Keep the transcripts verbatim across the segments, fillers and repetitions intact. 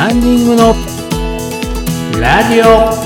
ランニングのラジオ。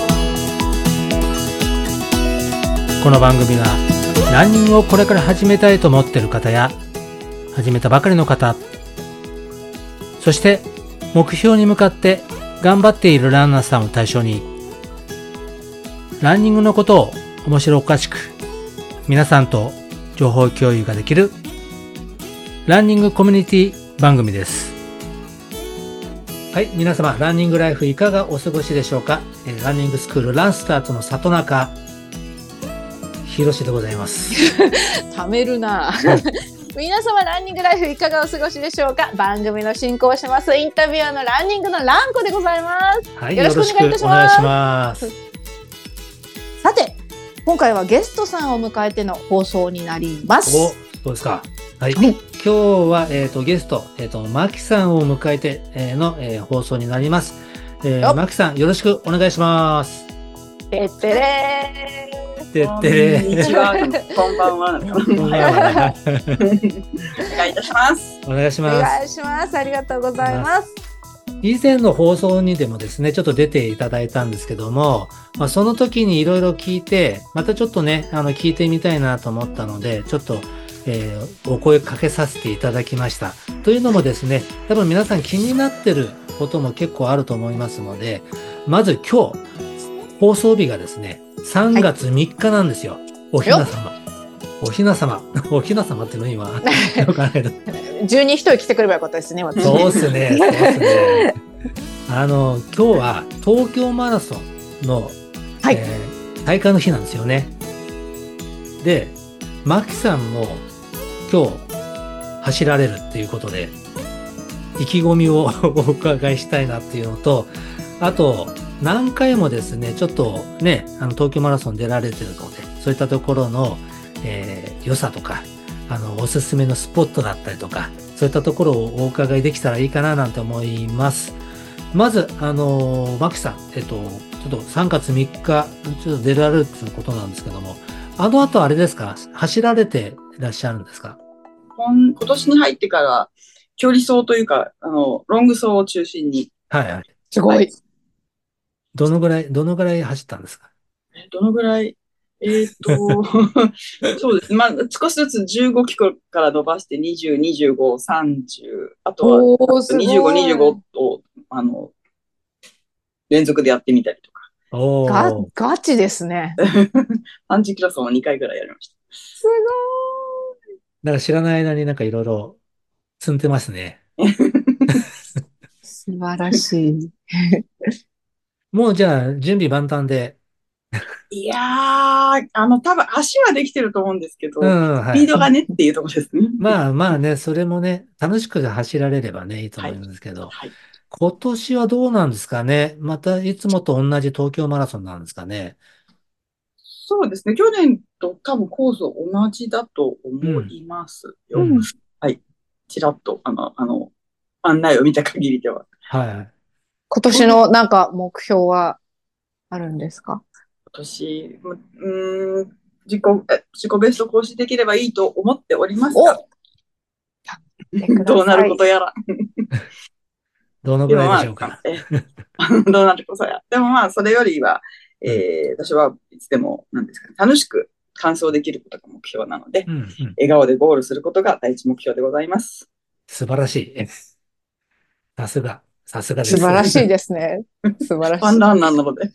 この番組はランニングをこれから始めたいと思っている方や始めたばかりの方、そして目標に向かって頑張っているランナーさんを対象に、ランニングのことを面白おかしく皆さんと情報共有ができるランニングコミュニティ番組です。はい、皆様、ランニングライフいかがお過ごしでしょうか。えーランニングスクールランスタートの里中ひろしでございます。 ためるな皆様、ランニングライフいかがお過ごしでしょうか。番組の進行をしますインタビュアーのランニングのランコでございます。 はい、 よろしくお願いいたします。 よろしくお願いします。 さて、今回はゲストさんを迎えての放送になります。 お、そうですか。はい。 はい、 今日は、えっと、ゲスト、えっと、マキさんを迎えて、えーの、えー放送になります。えーよっマキさん、よろしくお願いします。 てってれーてってれこんにちは、こんばんは。おはようございます。お願いいたします。 お願いしおます。 願いします。ありがとうございます。 以前の放送にでもですね、ちょっと出ていただいたんですけども、まあ、その時にいろいろ聞いて、またちょっとね、あの、聞いてみたいなと思ったので、ちょっと、えーお声かけさせていただきました。というのもですね、多分皆さん気になってることも結構あると思いますので、まず今日、放送日がですね、さんがつみっかなんですよ。おひな様。おひな様。おひな様っていうの今、わかんないけど。 十二一人来てくればよかったですね、私。 そうっすね、そうっすね。あの、今日は東京マラソンの、 はいえー大会の日なんですよね。で、マキさんも今日走られるっていうことで、意気込みをお伺いしたいなっていうのと、あと、何回もですね、ちょっとね、あの、東京マラソン出られてるので、そういったところの、えー良さとか、あの、おすすめのスポットだったりとか、そういったところをお伺いできたらいいかななんて思います。まず、あの、マキさん、えっと、ちょっとさんがつみっか、ちょっと出られるということなんですけども、あの後あれですか、走られていらっしゃるんですか？ 今今年に入ってから、距離走というか、あの、ロング走を中心に、 はいはい。 すご。 はいい。 どのぐらい、どのぐらい走ったんですか？ えどのぐらい、えーっと、そうですね。まあ、少しずつじゅうごキロから伸ばしてにじゅう、にじゅうご、さんじゅう、あとはおー、すごい。 にじゅうご、にじゅうごを、あの、連続でやってみたりとか、 おガー。 ガチですね。 さんじゅっキロ走をにかいぐらいやりました。 すごだから知らない間になんかいろいろ積んでますね。 い。素晴らしい。 もうじゃあ準備万端で。 いやー、あの、多分足はできてると思うんですけど、 うん、 スはい。 ピードがねっていうところですね。 まあまあね、それもね、楽しく走られればね、いいと思うんですけど、 はい。 今年はどうなんですかね。またいつもと同じ東京マラソンなんですかね。 そうですね。去年と多分コース同じだと思うん。 いますよ。 うん。 はい。ちらっと、あの、あの、案内を見た限りでは。 はい。 今年のなんか目標はあるんですか？ 今年、ううーん、自己、え自己ベスト更新できればいいと思っておりますが、 お、やってください。 どうなることやら。 どのぐでもまあ、 らいでしょうか。 えどうなることや。でもまあ、それよりは、えー私はいつでも、なんですかね、楽しく完走できることが目標なので、 うん、うん。 笑顔でゴールすることが第一目標でございます。 素晴らしい。さすが、さすがです。 素晴らしいですね。素晴らしい。 ファンランナーなので。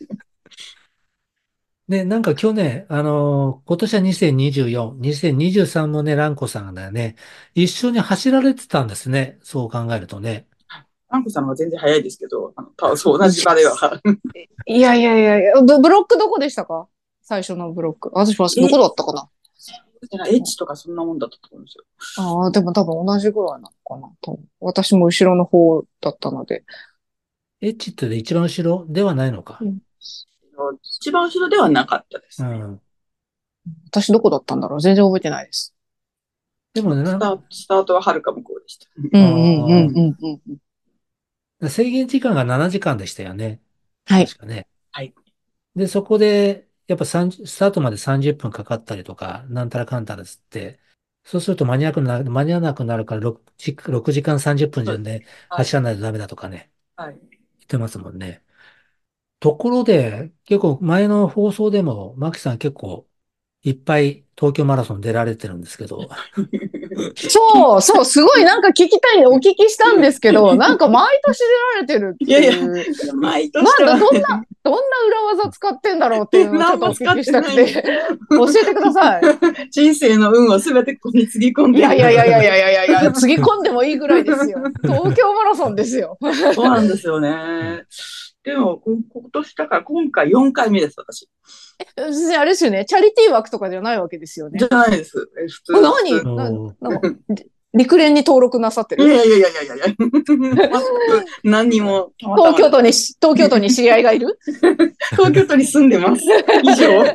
で、なんか去年、あのー今年はにせんにじゅうよん、にせんにじゅうさんもね、蘭子さんがね、一緒に走られてたんですね。そう考えるとね。 アンコさんは全然早いですけど、あの、たそう、同じ場では。 いやいやいやいや、ブブロックどこでしたか？最初のブロック。私はどこだったかな？ エッチとかそんなもんだったと思うんですよ。 ああ、でも多分同じぐらいなのかな。多分私も後ろの方だったので。 エッチって一番後ろではないのか。 うん一番後ろではなかったですね。 うん。 私どこだったんだろう？全然覚えてないです。 でもね、なスタート、スタートははるか向こうでした。 うんうんうんうんうんうん。 制限時間がななじかんでしたよね。 はい。 確かね。 はい。 で、そこで、やっぱ30スタートまでさんじゅっぷんかかったりとか、なんたらかんたらつって、そうすると間に合わなくなる、間に合わなくなるからろくじ、ろくじかんさんじゅっぷん順ではい。 走らないとダメだとかね。 はい。 ってますもんね。ところで、結構前の放送でも、マキさん結構いっぱい東京マラソン出られてるんですけど、 そう、そう、すごいなんか聞きたいんでお聞きしたんですけど、なんか毎年出られてるっていやいやいう。 毎年なんだ、 はどんな、どんな裏技使ってんだろうっていうのをちょっとお聞きしたくて、教えてください。 人生の運をすべてここにつぎ込んでいやいやいやいやいやいやいやいや、つぎ込んでもいいぐらいですよ。東京マラソンですよ。 そうなんですよね。でも、こ今年だから今回よんかいめです、私。 別にあれですよね。チャリティー枠とかじゃないわけですよね。 じゃないです。え普通。 これ何普通なおーなんか、陸連に登録なさってる。 いやいやいやいやいやいや。全く何にもたまたま東京都に、東京都に知り合いがいる東京都に住んでます。以上。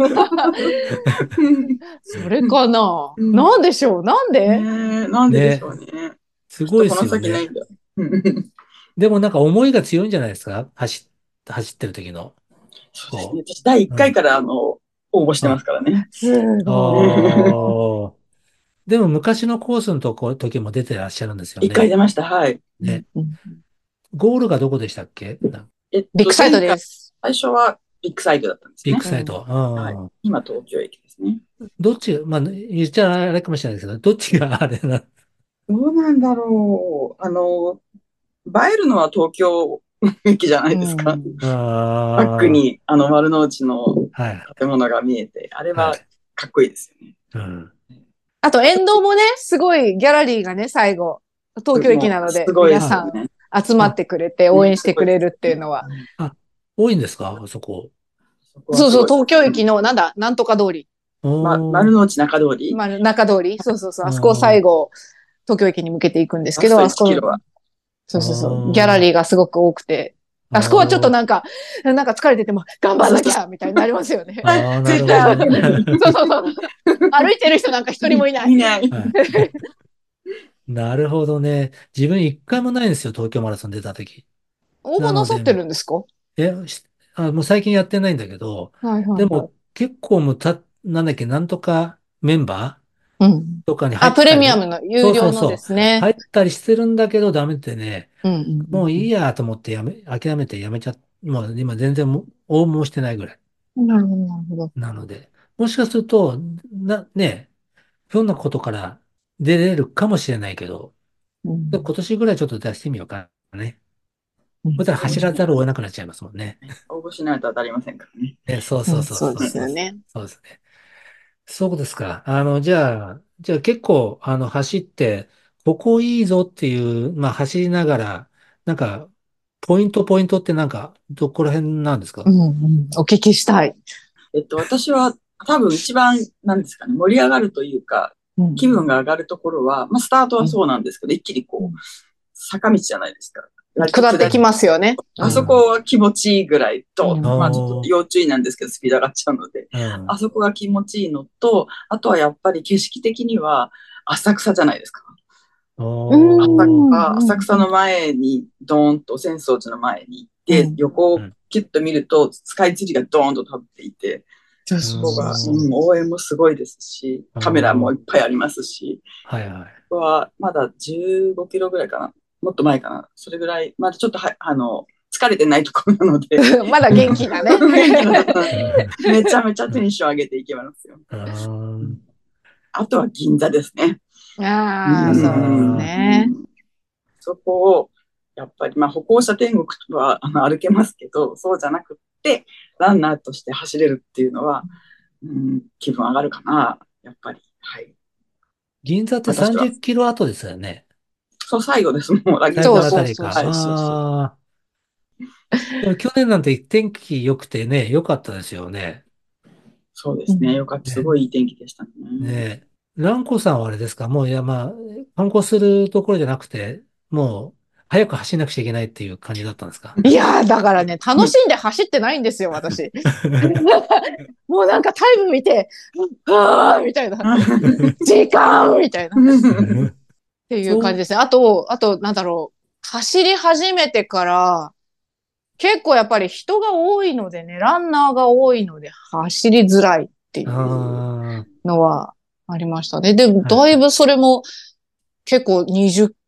それかな、 うんなんでしょうなんで、 ねえなんででしょうね。 すごいでこすよね。 の先ないんだ。 でもなんか思いが強いんじゃないですか？走っ、走ってる時の。 そうですね。私、だいいっかいから、あの、応募してますからね。 すごい。 ああ。でも昔のコースのとこ、時も出てらっしゃるんですよいっかいね。 出ました。はい。 ね。 うんゴールがどこでしたっけ？なえっとビッグサイトです。 最初はビッグサイトだったんですビッね。 グサイト。 はいうん。 今、東京駅ですね。 どっち、まあ、言っちゃあれかもしれないですけど、どっちがあれな。 どうなんだろう。あの、映えるのは東京駅じゃないですか。 うんあバックに、あの、丸の内のあ。はい。 建物が見えて、あれははい。 かっこいいですよね。 うん。 あと、沿道もね、すごいギャラリーがね、最後、東京駅なので、 すごいで皆さんすよね。 集まってくれて応援してくれるっていうのは。 あ、多いんですかあそこ？ そこはそうそう、 すごい東京駅の、なんだ、なんとか通り。 ま、 おー。 丸の内中通り。 まあ、中通り。そうそうそう。あそこをうん最後、東京駅に向けていくんですけど、 ラストあそこいちキロは。 そうそうそうう。 んギャラリーがすごく多くて。あそこはちょっとなんか、なんか疲れてても頑張んなきゃみたいになりますよね。 ああ、なる絶対ほど。 そうそうそう。歩いてる人なんか一人もいない。 いない。 はいなるほどね。自分一回もないんですよ、東京マラソン出た時。 応募なさってるんですか？ え、しあ、もう最近やってないんだけど、 はいはいはい。 でも結構もうた、なんだっけ、なんとかメンバうん。 ーとかに入あ、プレミアってたり、 ムの有そうそ料のでうそう、 すね。 入ったりしてるんだけどダメってね、 うんうんもういいやと思ってやめ、諦めてやめちゃっ、もう今全然も応募してないぐらい。 うん。なるほど、なるほど。 なので、もしかすると、な、ね、ひょんなことから出れるかもしれないけど、 うんで今年ぐらいちょっと出してみようかね。 うんそしたら走らざるを得なくなっちゃいますもんね。 応募しないと当たりませんからね。 ね、そううんそうそうそうですそうそう。 よね。 そうですね。そうですか。あの、じゃあ、じゃあ結構、あの、走って、ここいいぞっていう、まあ、走りながら、なんか、ポイント、ポイントってなんか、どこら辺なんですか？ うんうん。お聞きしたい。 えっと、私は多分一番、なんですかね、盛り上がるというか、 うん気分が上がるところは、まあ、スタートはそうなんですけど、一気にこうんう、坂道じゃないですか。 下ってきますよね。 あそこは気持ちいいぐらいと、 うんまあちょっと要注意なんですけど、スピード上がっちゃうので、 うん。 あそこが気持ちいいのと、あとはやっぱり景色的には浅草じゃないですか。 おうんー。 浅草浅草の前にドーンと浅草寺の前に行って、 うん横をキュッと見るとスカイツリーがドーンと立っていて、 そうそこが、 うんうん、応援もすごいですし、カメラもいっぱいありますし、 はいはい。 ここはまだじゅうごキロぐらいかな。もっと前かな。それぐらい、まだちょっとは、あの、疲れてないところなので、 まだ元気なね。 元気なところめちゃめちゃテンション上げていけますよ。 うんあとは銀座ですね。 ああ、 うんそうですね。 そこを、やっぱり、まあ、歩行者天国はあの歩けますけど、そうじゃなくって、ランナーとして走れるっていうのは、うん、気分上がるかな、やっぱり。はい。 銀座って私はさんじゅっキロ後ですよね。 そう、最後です。もう、ラ最後あたりか。 そうそうそうそうああ。でも去年なんて天気良くてね、良かったですよね。 そうですね。よかった。すごいいい天気でしたね。 ねえ。蘭子さんはあれですか？もういや、まあ、観光するところじゃなくて、もう、早く走んなくちゃいけないっていう感じだったんですか？ いやー、だからね、楽しんで走ってないんですよ、私。もうなんかタイム見て、はぁーみたいな。時間みたいな。っていう感じですね。あと、あと、なんだろう。走り始めてから、結構やっぱり人が多いのでね、ランナーが多いので走りづらいっていうあのはありましたね。でも、だいぶそれも結構にじゅっ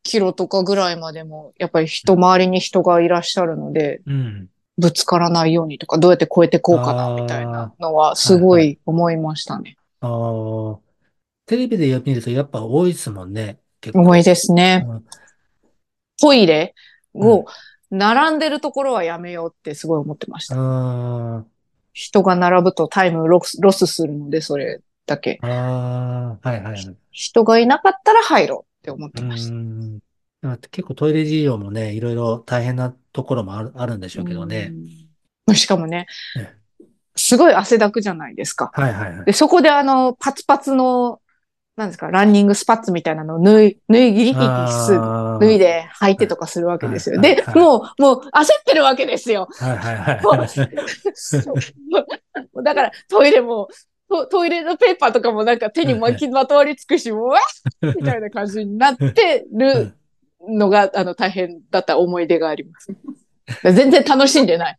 キロとかぐらいまでも、やっぱり人、周りに人がいらっしゃるので、 うん。 ぶつからないようにとか、どうやって越えてこうかな、みたいなのは、すごはいはい。 い思いましたね。 ああ、テレビで見るとやっぱ多いですもんね。結構。 重いですね。 うん。 トイレをうん。 並んでるところはやめようってすごい思ってましあた。 ー人が並ぶとタイムロス、ロスするので、それだけ。 あー、はいはいはい。 人がいなかったら入ろうって思っうーてました。 ん。だから結構トイレ事情もね、いろいろ大変なところもある、あるんでしょううけどね。 ん。しかもね、 ね。 すごい汗だくじゃないですか。 はいはいはで、 い。 そこであの、パツパツの、なんですか、ランニングスパッツみたいなのを脱い、脱い、ギリギリす脱いあで履いあ、はいてとかするわけですよ。 はいで、 はいもう、もう焦ってるわけですよ。 はいはいもはいはい。 うだからトイレも、トトイレのペーパーとかもなんか手に巻きまとわりつくし、もうわっみたいな感じになってるのが、あの、大変だった思い出があります。全然楽しんでない。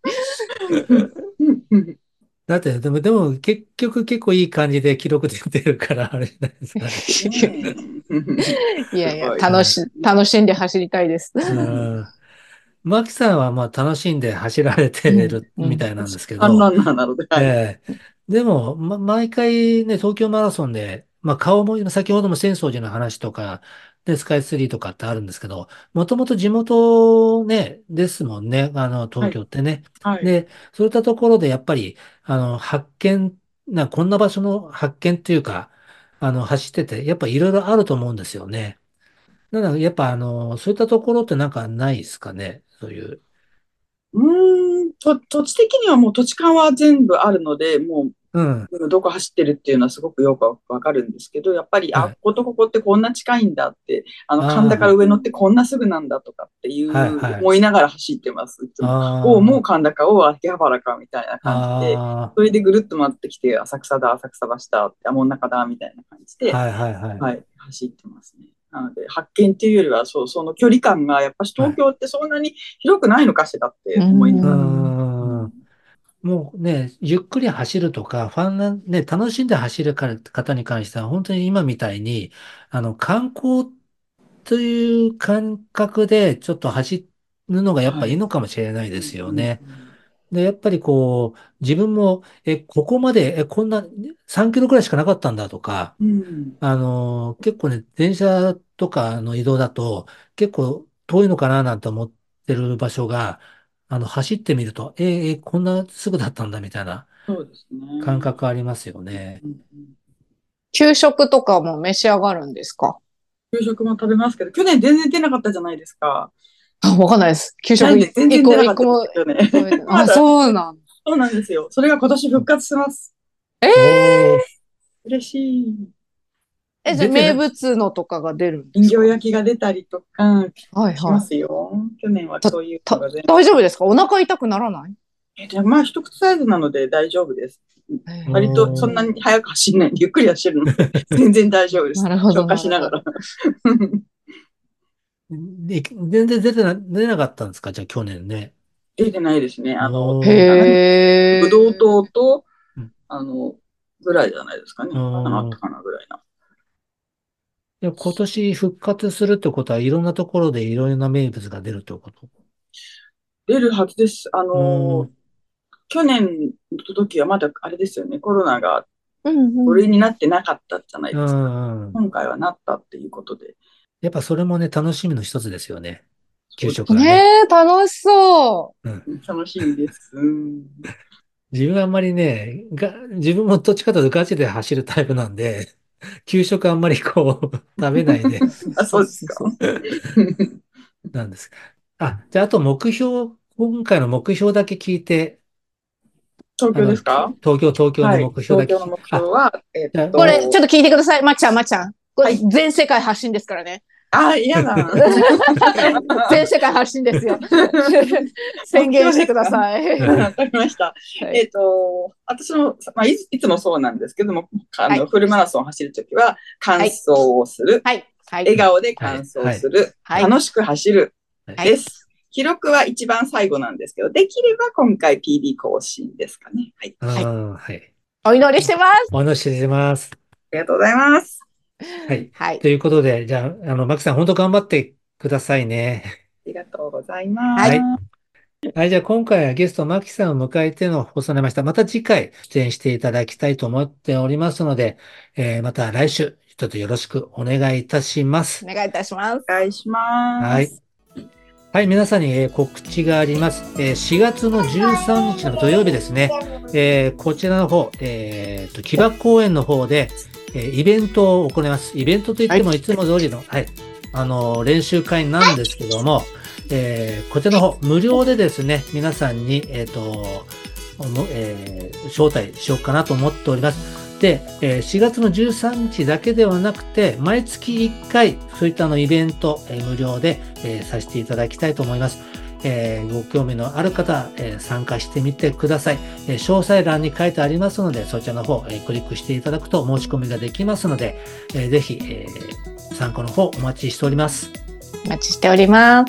だって、でも、でも結局結構いい感じで記録出てるから、あれじゃないですかね。 ねえ。 いやいや、 すごい。 楽し、楽しんで走りたいです。 うん。マキさんはまあ楽しんで走られてうん、 るうん。 みたいなんですけど、 ファンランナーなので、はい。 ええでも、ま、毎回ね、東京マラソンで、まあ顔も、先ほども浅草寺の話とか、で、スカイツリーとかってあるんですけど、もともと地元ね、ですもんね、あの、東はい。 京ってね。 はい。 で、そういったところでやっぱり、あの、発見、な、こんな場所の発見っていうか、あの、走ってて、やっぱいろいろあると思うんですよね。なので、やっぱあの、そういったところってなんかないですかね、そういう。 うーん、と、土地的にはもう土地勘は全部あるので、もう、 うん。 うんどこ走ってるっていうのはすごくよくわかるんですけど、やっぱり、あ、こはい。 ことここってこんな近いんだって、あの、神田からあ上乗ってこんなすぐなんだとかっていあ、はい、 うはい。 思いながら走ってます、いつも。おお、もうあ神田か、おお、秋葉原か、みたいなあ、 感じで、 ああ、 それでぐるっと回ってきて、浅草だ、浅草橋だ、って、あ、門中だ、みたいな感じで、 はい、はい、はい。 はい、走ってますね。なので、発見っていうよりは、そう、その距離感が、やっぱしはい。 東京ってそんなに広くないのかしらっうて思いなうーがら。 ん。 うん。もうね、ゆっくり走るとか、ファンな、ね、楽しんで走るか方に関しては、本当に今みたいに、あの、観光という感覚でちょっと走るのがやっはい。 ぱいいのかもしれないうですよんうんね。で、やっぱりこう、自分も、え、ここまで、え、こんなさんキロくらいしかなかったんだとか、 うん。うん。 あの、結構ね、電車とかの移動だと、結構遠いのかななんて思ってる場所が、あの、走ってみると、えーえーこんなすぐだったんだみたいなそうです感ね。 覚ありますよね。 うんうん。 給食とかも召し上がるんですか？ 給食も食べますけど、去年全然出なかったじゃないですか。 あ、わかんないです。給食ないんで全一個、 然出なかった一個もですよね。 食べて、 まあ、 だ、 そうなん。 そうなんですよ。それが今年復活します。 えおー、 嬉しい。 え、じゃあ名出てな、 物のとかが出るんで人形すか？ 焼きが出たりとかしまはいはい。 すよ。去年はた、 そういうのた、 が全部。 大丈夫ですか？お腹痛くならない？ え、でもまあ一口サイズなので大丈夫です。 へ割とそんなーに早く走んない、ゆっくり走るので全然大丈夫です。消なるほど、 化しながら。 なるほど。 で全然出てな、出なかったんですかじゃあ去年ね。 出てないですね。あの、 おー、 あ何ブドウ糖へー。 と、 うんあの、ぐらいじゃないですかね。 うあの、あったんかなぐらいな。 で、今年復活するってことはいろんなところでいろいろな名物が出るってこと。 出るはずです。あうの、 ん。 去年の時はまだあれですよね。コロナがうんご類になうん。 ってなかったじゃないうですか。 ん。 今回はなったっていうことで。 やっぱそれもね、楽しみの一つですよね。給そうですね。 食がね。 ねえ、楽しそうん。 楽しみです。うん。 自分はあんまりね、が、自分もどっちかというとガチで走るタイプなんで、給食あんまりこう、食べないう。 でそうあ、 そうそうですか。 そうそう。 なんです。あ、じゃああと目標、今回の目標だけ聞いて、 東あの、 京ですか？ き東京、東京のはい。 目標だけ聞き、 東京の目標あ、 は、えっじゃあ、 これ、ちょと、 っと聞いてください。まっちゃん、まっちゃん。これ、 はい。 全世界発信ですからね。 あ、嫌だ。 全世界発信ですよ。宣目言してくだ標ですか？ さい。 わかりました。 はい。 えっと、私の、まあ、いつ、いつもそうなんですけども、あの、 はい。 フルマラソンを走るときは、完はい。 走をする、 はい。はい。 笑顔で完はい、はい、 走する、 はい。 楽しく走るはい。 はい。 です。記録は一番最後なんですけど、できれば今回 ピービー 更新ですかね。はい。 うはい。 ん、はい。 お祈りしてます。 お話しします。 ありがとうございます。 はい。 はい。 ということで、じゃあ、あの、マキさん、本当頑張ってくださいね。 ありがとうございます。 はい。はい、じゃあ今回はゲスト、マキさんを迎えての放送になりました。また次回出演していただきたいと思っておりますので、えーまた来週、ちょっとよろしくお願いいたします。 お願いいたします。 お願いします。 はい。はい、皆さんに、えー告知があります。えーしがつのじゅうさんにちの土曜日ですね。えーこちらの方、えーと、木場公園の方で、えーイベントを行います。イベントといってもいつも通りの、はい、あのー練習会なんですけども、えーこちらの方、無料でですね、皆さんに、えっ、と、もえー招待しようかなと思っております。で、えーしがつのじゅうさんにちだけではなくて、毎月いっかい、そういったあのイベント、えー無料で、えーさせていただきたいと思います。えーご興味のある方、えー参加してみてください、えー詳細欄に書いてありますので、そちらの方、えークリックしていただくと申し込みができますので、えーぜひ、えー参加の方お待ちしております。 お待ちしております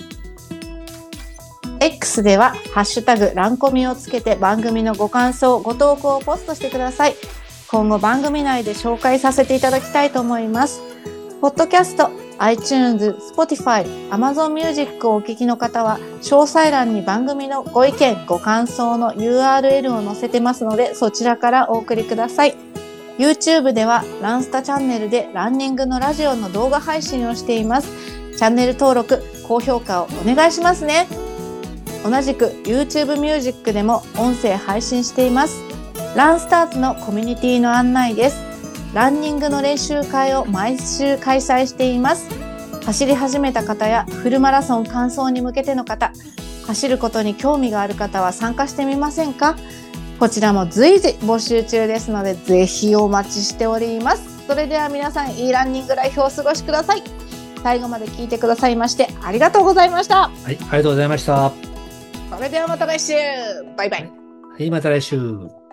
。X ではハッシュタグランコミをつけて番組のご感想、ご投稿をポストしてください。今後番組内で紹介させていただきたいと思います。ポッドキャスト、iTunes、Spotify、Amazon Music をお聞きの方は詳細欄に番組のご意見、ご感想の ユーアールエル を載せてますので、そちらからお送りください。YouTube ではランスタチャンネルでランニングのラジオの動画配信をしています。チャンネル登録、高評価をお願いしますね。同じく YouTube ミュージックでも音声配信しています。ランスターズのコミュニティの案内です。ランニングの練習会を毎週開催しています。走り始めた方やフルマラソン完走に向けての方、走ることに興味がある方は参加してみませんか？こちらも随時募集中ですので、ぜひお待ちしております。それでは皆さん、いいランニングライフをお過ごしください。最後まで聞いてくださいましてありがとうございました。 はい、ありがとうございました。はそれではまた来週。バイバイ。 い、また来週。